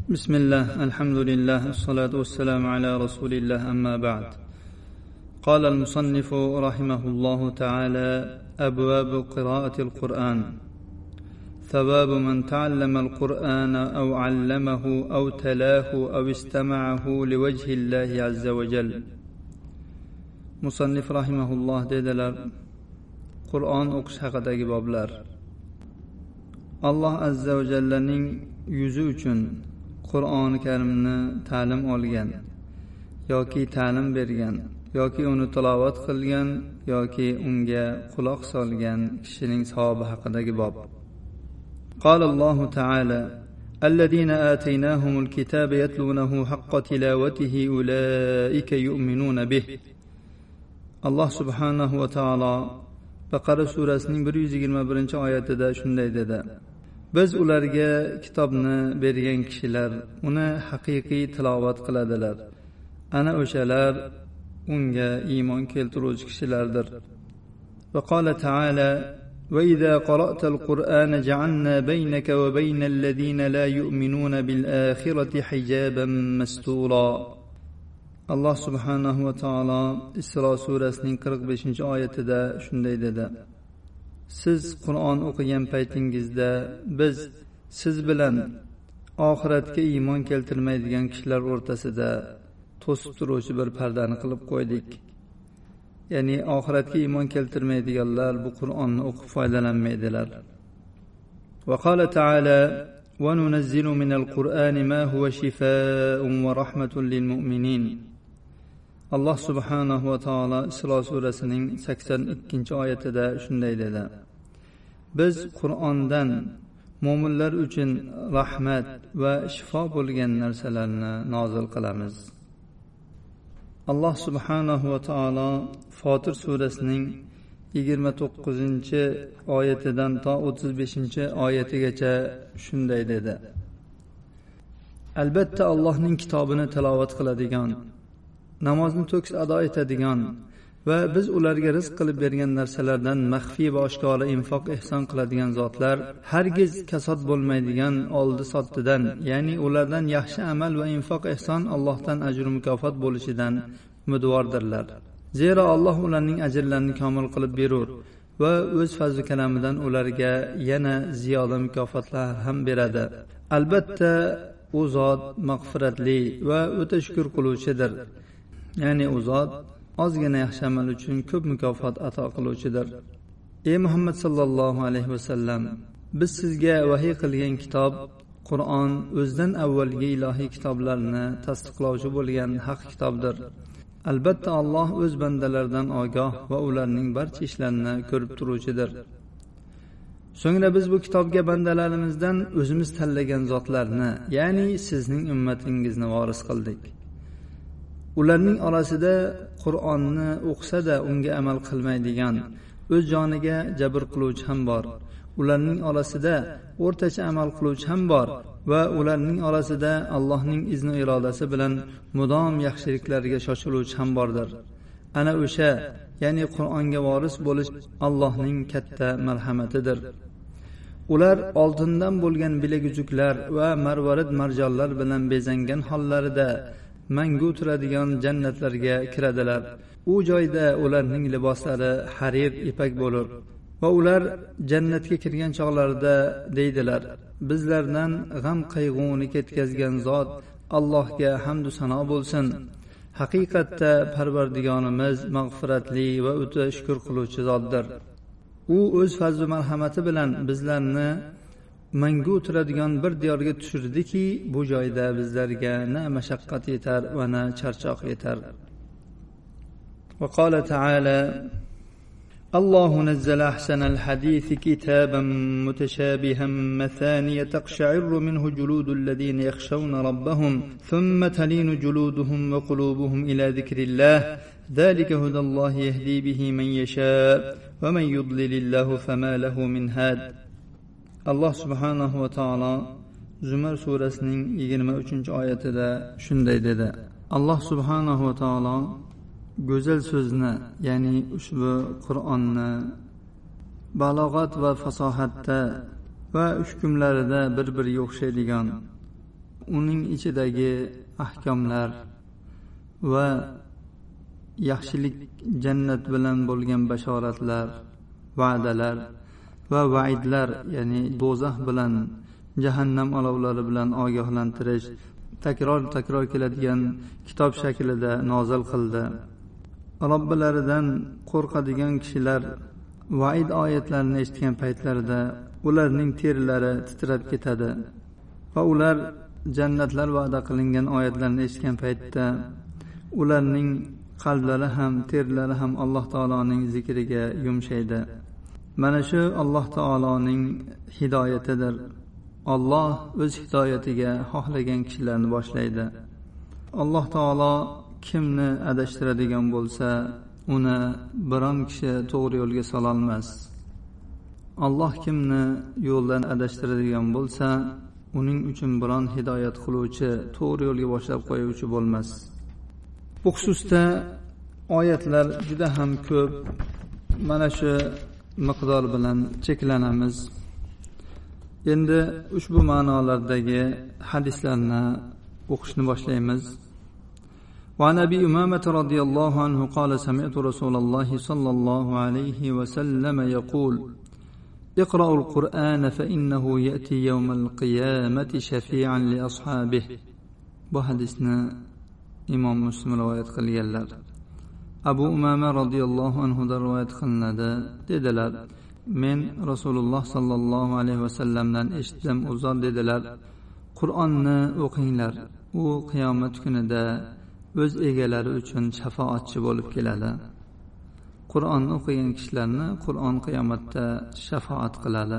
بسم الله الحمد لله الصلاة والسلام على رسول الله أما بعد. قال المصنف رحمه الله تعالى: أبواب قراءة القرآن. ثواب من تعلم القرآن أو علمه أو تلاه أو استمعه لوجه الله عز وجل. مصنف رحمه الله dediler: Qur'on o'qish haqidagi boblar. Alloh azza va jallaning yuzi uchun Qur'oni Karimni ta'lim olgan yoki ta'lim bergan yoki uni tilovat qilgan yoki unga quloq solgan kishining savobi haqidagi bob. قال الله تعالى: الذين آتيناهم الكتاب يتلونه حق تلاوته أولئك يؤمنون به. Allah subhanahu va taolo Baqara surasining 121-oyatida shunday dedi: Biz ularga kitobni bergan kishilar uni haqiqiy tilovat qiladilar. Ana o'shalar unga iymon keltiruvchi kishilardir. Va qala ta'ala: وَإِذَا قَرَأْتَ الْقُرْآنَ جَعَلْنَا بَيْنَكَ وَبَيْنَ الَّذِينَ لَا يُؤْمِنُونَ بِالْآخِرَةِ حِجَابًا مَسْتُورًا. Allah subhanahu va taolo Isro surasining 45-oyatida shunday dedi: Siz Qur'on o'qigan paytingizda biz siz bilan oxiratga iymon keltirmaydigan kishilar o'rtasida to'sib turuvchi bir pardani qilib qo'ydik. Ya'ni oxiratga iymon keltirmaydiganlar bu Qur'onni o'qib foydalanmaydilar. Va qala ta'ala: "Va nunazzilu minal Qur'ani ma huwa shifaa'un va rahmatun lil mu'minin." Allah subhanahu va taolo Isro surasining 82-oyatida shunday dedi: Biz Qur'ondan mo'minlar uchun rahmat va shifo bo'lgan narsalarni nozil qilamiz. Allah subhanahu va taolo Fotir surasining 29-oyatidan to 35-oyatigacha shunday dedi: Albatta Allohning kitobini tilovat qiladigan, namozni to'kis ado etadigan va biz ularga rizq qilib bergan narsalardan maxfiy va oshkora infoq ehson qiladigan zotlar hargiz kasod bo'lmaydigan oldi-sotdidan, ya'ni ulardan yaxshi amal va infoq ehson Allohdan ajr mukofot bo'lishidan umidvordirlar. Zero Alloh ularning ajrlarini komil qilib berur va o'z fazl kalamidan ularga yana ziyoda mukofotlar ham beradi. Albatta u zot mag'firatli va o'ta shukr qiluvchidir. Ya'ni u zot ozgina yaxshi amal uchun ko'p mukofot ato qiluvchidir. Ey Muhammad sallallohu alayhi va sallam, biz sizga vahiy qilgan kitob Qur'on o'zidan avvalgi ilohiy kitoblarni tasdiqlovchi bo'lgan haq kitobdir. Albatta Alloh o'z bandalaridan ogoh va ularning barcha ishlarini ko'rib turuvchidir. So'ngra biz bu kitobga bandalarimizdan o'zimiz tanlagan zotlarni, ya'ni sizning ummatingizni voris qildik. Ularning orasida Qur'onni o'qisa-da unga amal qilmaydigan, o'z joniga jabr qiluvchi ham bor. Ularning orasida o'rtacha amal qiluvchi ham bor va ularning orasida Allohning izni irodasi bilan mudom yaxshiliklarga shoshiluvchi ham bordir. Ana o'sha, ya'ni Qur'onga voris bo'lish Allohning katta marhamatidir. Ular oltindan bo'lgan bilaguzuklar va marvarid marjonlar bilan bezangan hollarida mangu turadigan jannatlarga kiradilar. U joyda ularning liboslari harir ipak bo'lur va ular jannatga kirgan chog'larida deydilar: Bizlardan g'am qayg'uni ketkazgan zot Allohga hamd va sano bo'lsin. Haqiqatda Parvardigorimiz mag'firatli va o'ta shukr qiluvchi zotdir. U o'z fazl va marhamati bilan bizlarni mangu turadigan bir diyorga tushirdiki, bu joyda bizlarga na mashaqqat yetar va na charchoq yetar. Va qala ta'ala: Allohu nazzala ahsanal hadisi kitaban mutashabihan mathaniya taqsha'irru minhu juludul ladina yakhshawna rabbahum thumma talinu juluduhum wa qulubuhum ila dhikrillah dhalika hudallohi yahdi bihi man yasha wa man yudlilillahu fama lahu min had. Allah subhanahu va taolo Zumar surasining 23-oyatida shunday dedi: Allah subhanahu va taolo go'zal so'zni, ya'ni ushbu Qur'onni balog'at va fasohatda va hukmlarida bir-biriga o'xshaydigan uning ichidagi ahkomlar va yaxshilik, jannat bilan bo'lgan bashoratlar, va'dalar va vaidlar, ya'ni do'zax bilan, jahannam olovlari bilan ogohlantirish takror keladigan kitob shaklida nozil qildi. Robbilaridan qo'rqadigan kishilar vaid oyatlarini eshitgan paytlarida ularning terilari titrab ketadi va ular jannatlar va'da qilingan oyatlarni eshitgan paytda ularning qalblari ham, terilari ham Alloh taoloning zikriga yumshaydi. Mana shu Alloh taoloning hidoyatidir. Alloh o'z hidoyatiga xohlagan kishilarni boshlaydi. Alloh taolo kimni adashtiradigan bo'lsa, uni biron kishi to'g'ri yo'lga sola olmas. Alloh kimni yo'ldan adashtiradigan bo'lsa, uning uchun biron hidoyat qiluvchi, to'g'ri yo'lga boshlab qo'yuvchi bo'lmas. Bu xususda oyatlar juda ham ko'p. Mana shu miqdor bilan cheklanamiz. Endi ushbu ma'nolardagi hadislarni o'qishni boshlaymiz. وعن أبي أمامة رضي الله عنه قال سمعت رسول الله صلى الله عليه وسلم يقول اقرأوا القرآن فإنه يأتي يوم القيامة شفيعا لأصحابه. Bu hadisni Imom Muslim rivoyat qilganlar. Abu Umama radhiyallohu anhu da rivoyat qilinadi. Dedilar: Men Rasululloh sallallohu alayhi vasallamdan eshitdim. U zot dedilar: Qur'onni o'qinglar. U qiyomat kunida o'z egalari uchun shafoatchi bo'lib keladi. Qur'onni o'qigan kishilarni Qur'on qiyomatda shafoat qiladi.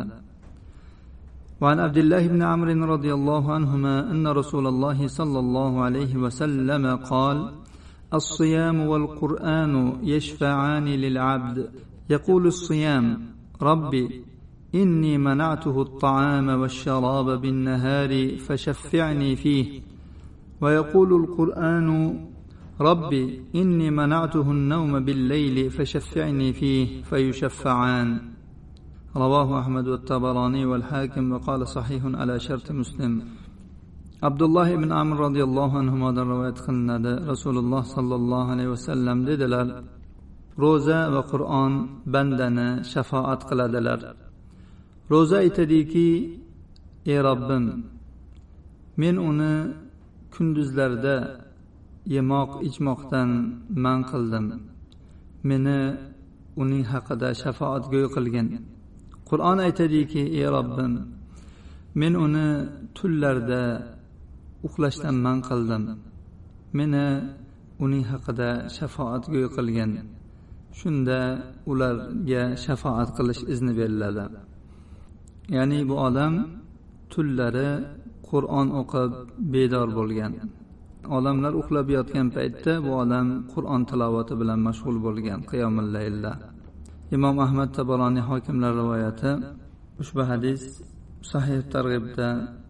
وعن عبد الله بن عمرو رضي الله عنهما أن رسول الله صلى الله عليه وسلم قال: الصيام والقرآن يشفعان للعبد. يقول الصيام: ربي إني منعته الطعام والشراب بالنهار فشفعني فيه. ويقول القرآن: ربي إني منعته النوم بالليل فشفعني فيه. فيشفعان. رواه أحمد والطبراني والحاكم وقال صحيح على شرط مسلم. عبد الله بن عمرو رضي الله عنهما رواية قلنا رسول الله صلى الله عليه وسلم dedilar: ro'za va Qur'on bandani shafoat qiladilar. Ro'za aytadiki: ey Robbim, men uni kunduzlarda yemoq ichmoqdan man qildim. Meni uning haqida shafoatgo'y qilgin. Qur'on aytadiki: ey Robbim, men uni tunlarda uxlashdan man qildim. Meni uning haqida shafoatgo'y qilgin. Shunda ularga shafoat qilish izni beriladi. Ya'ni bu odam tunlari Qur'on o'qib bedor bo'lgan. Odamlar uxlab yotgan paytda bu odam Qur'on tilovati bilan mashg'ul bo'lgan qiyomul laylda. Imom Ahmad Tabaroniy hokimlar rivoyati. Ushbu hadis Sahih Targ'ibda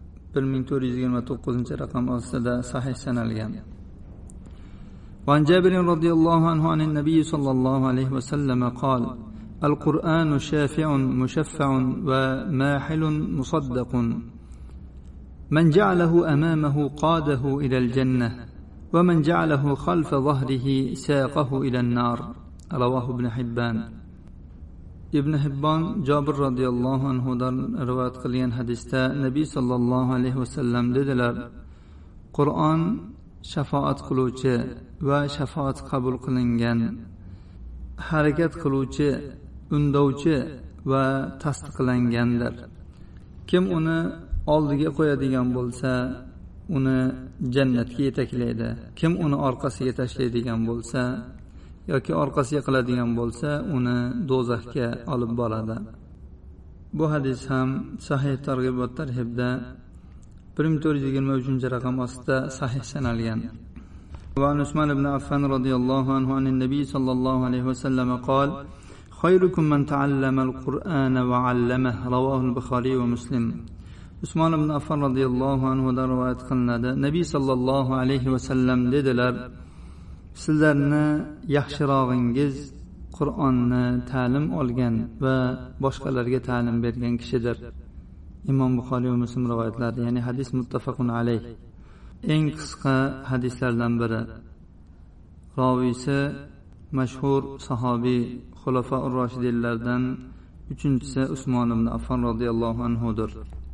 1429 raqam ostida sahih sanalgan. وعن جابر رضي الله عنه عن النبي صلى الله عليه وسلم قال: القرآن شافع مشفع وماحل مصدق. من جعله أمامه قاده إلى الجنة ومن جعله خلف ظهره ساقه إلى النار. رواه ابن حبان. Ibn Hibbon Jabir radhiyallohu anhu dan rivoyat qilgan hadisda Nabiy sallallohu alayhi vasallam dedilar: Qur'on shafoat qiluvchi va shafoat qabul qilingan, harakat qiluvchi, undovchi va tasdiqlangandir. Kim uni oldiga qo'yadigan bo'lsa, uni jannatga yetaklaydi. Kim uni orqasiga tashlaydigan bo'lsa yoki orqasiga qiladigan bo'lsa, uni do'zaxga olib boradi. Bu hadis ham Sahih Targ'ib va Tarhibda 1423 raqam ostida sahih sanalgan. Va Usmon ibn Affan radhiyallohu anhu anin Nabiy sallallohu alayhi vasallam قال: خيركم من تعلم القرآن وعلمه. رواه البخاري ومسلم. Usmon ibn Affan radhiyallohu anhu dan rivoyat qilinadi. Nabiy sallallohu alayhi vasallam dedilar: sizlarni yaxshirog'ingiz Qur'onni ta'lim olgan va boshqalarga ta'lim bergan kishidir. imom Buxoriy va Muslim rivoyatlari, ya'ni hadis muttafaqun alayh. Eng qisqa hadislardan biri. Roviysi mashhur sahobiy xulafa-ur roshidinlardan uchinchisi Usmon ibn Affon radhiyallohu anhudir.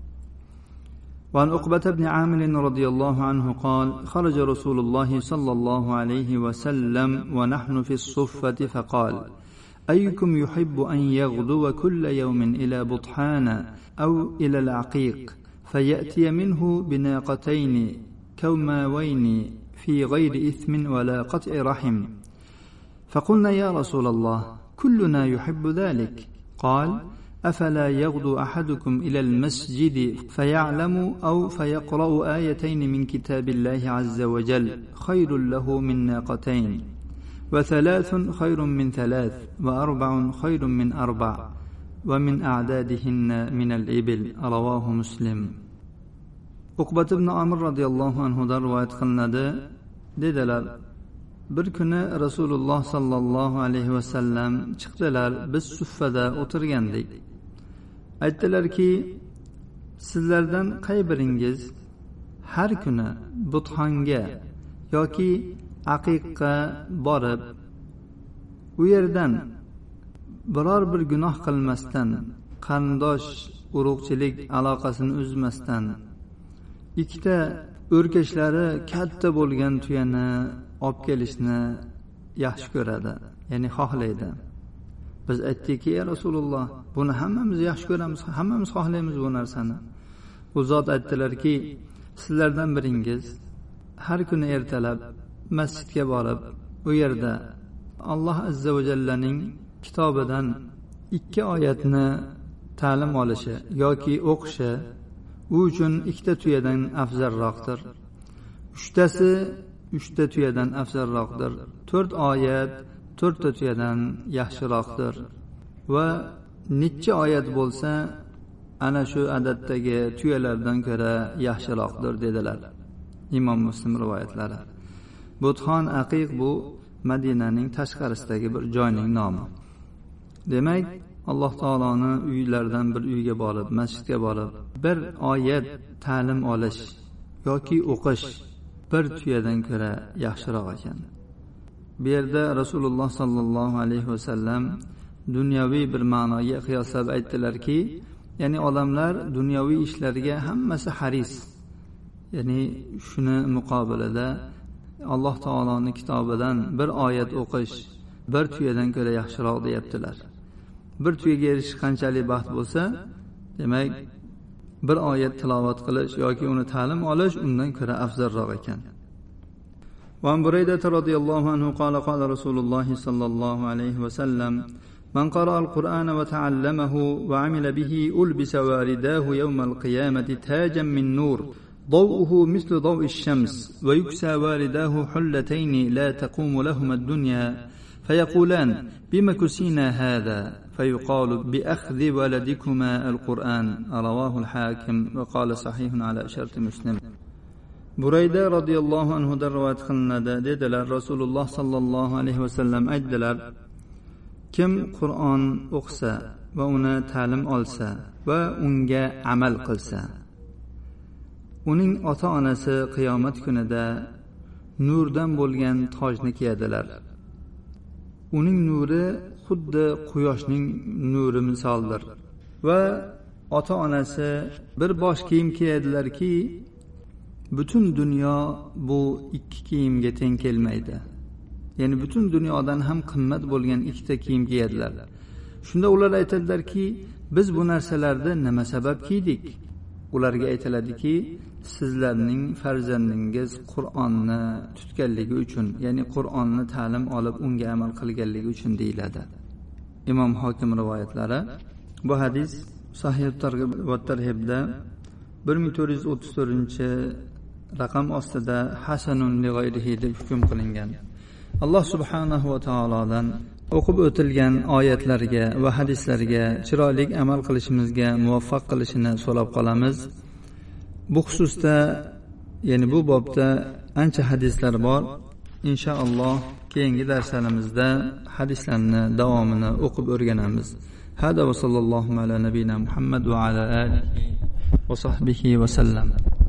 وعن عقبة بن عامر رضي الله عنه قال: خرج رسول الله صلى الله عليه وسلم ونحن في الصفة فقال: أيكم يحب أن يغدو كل يوم إلى بطحان أو إلى العقيق فيأتي منه بناقتين كوماوين في غير إثم ولا قطع رحم؟ فقلنا: يا رسول الله كلنا يحب ذلك. قال: أفلا يغدو أحدكم إلى المسجد فيعلم أو فيقرأ آيتين من كتاب الله عز وجل خير له من ناقتين، وثلاث خير من ثلاث، وأربع خير من أربع، ومن أعدادهن من الإبل. رواه مسلم. Uqbat ibn Amir radhiyallohu anhudan rivoyat qilinadi. Dedilar: bir kuni Rasululloh sallallohu alayhi vasallam chiqdilar, biz suffada o'tirgandik. Aytdilarki: sizlardan qay biringiz har kuni Buthonga yoki Aqiqqa borib, u yerdan biror bir gunoh qilmasdan, qarindosh urug'chilik aloqasini uzmasdan, ikkita o'rkashlari katta bo'lgan tuyani olib kelishni yaxshi ko'radi, ya'ni xohlaydi. Biz aytdikki: ey Rasululloh, buni hammamiz yaxshi ko'ramiz, hammamiz xohlaymiz bu narsani. U zot aytdilarki: sizlardan biringiz har kuni ertalab masjidga borib, u yerda Alloh azza va jallaning kitobidan 2 oyatni ta'lim olishi yoki o'qishi u uchun 2 tuyadan afzalroqdir. 3 tuyadan afzalroqdir. 4 oyat 4 tuyadan yaxshiroqdir. Va necha oyat bo'lsa, ana shu adatdagi tuyalardan ko'ra yaxshiroqdir dedilar. Imom Muslim rivoyatlari. Butxon Aqiq bu Madinaning tashqarisidagi bir joyning nomi. Demak, Alloh taoloning uylaridan bir uyga borib, masjidga borib, bir oyat ta'lim olish yoki o'qish bir tuyadan ko'ra yaxshiroq ekan. Bu yerda Rasululloh sallallohu alayhi vasallam dunyoviy bir ma'noga qiyoslab aytdilarki, ya'ni odamlar dunyoviy ishlarga hammasi haris. Ya'ni shuni muqobilida Alloh taoloning kitobidan bir oyat o'qish bir tuyadan ko'ra yaxshiroq deyaptilar. Bir tuyaga erishish qanchalik baxt bo'lsa, demak bir oyat tilovat qilish yoki uni ta'lim olish undan ko'ra afzalroq ekan. وعن بريدة رضي الله عنه قال: قال رسول الله صلى الله عليه وسلم: من قرأ القرآن وتعلمه وعمل به ألبس وارداه يوم القيامة تاجا من نور ضوءه مثل ضوء الشمس، ويكسى وارداه حلتين لا تقوم لهما الدنيا، فيقولان: بم كسينا هذا؟ فيقال: بأخذ ولدكما القرآن. رواه الحاكم وقال صحيح على شرط مسلم. Burayda radhiyallohu anhu dan rivoyat qilinadi. Dedilar: Rasululloh sallallohu alayhi vasallam aytdilar: kim Qur'on o'qisa va uni ta'lim olsa va unga amal qilsa, uning ota-onasi qiyomat kunida nurdan bo'lgan tojni kiyadilar. Uning nuri xuddi quyoshning nuri misoldir. Va ota-onasi bir bosh kiyim kiyadilarki, butun dunyo bu 2 kiyimga teng kelmaydi. Ya'ni butun dunyodan ham qimmat bo'lgan 2 kiyim kiyadilar. Shunda ular aytadilarki, biz bu narsalarni nima sabab kiydik? Ularga aytiladiki, sizlarning farzandingiz Qur'onni tutganligi uchun, ya'ni Qur'onni ta'lim olib unga amal qilganligi uchun deyiladi. Imom Hokim rivoyatlari. Bu hadis Sahih at-Targ'ib va at-Tarhibda 1434-raqam ostida hasanun li g'ayrihi deb hukm qilingan. Alloh subhanahu va taolodan o'qib o'tilgan oyatlarga va hadislarga chiroyli amal qilishimizga muvaffaq qilishini so'rab qolamiz. Bu xususda, ya'ni bu bobda ancha hadislar bor. Inshaalloh keyingi darslarimizda hadislarni davomini o'qib o'rganamiz. Hada va sallallohu ala nabiyina Muhammad va ala alihi وصحبه وسلم.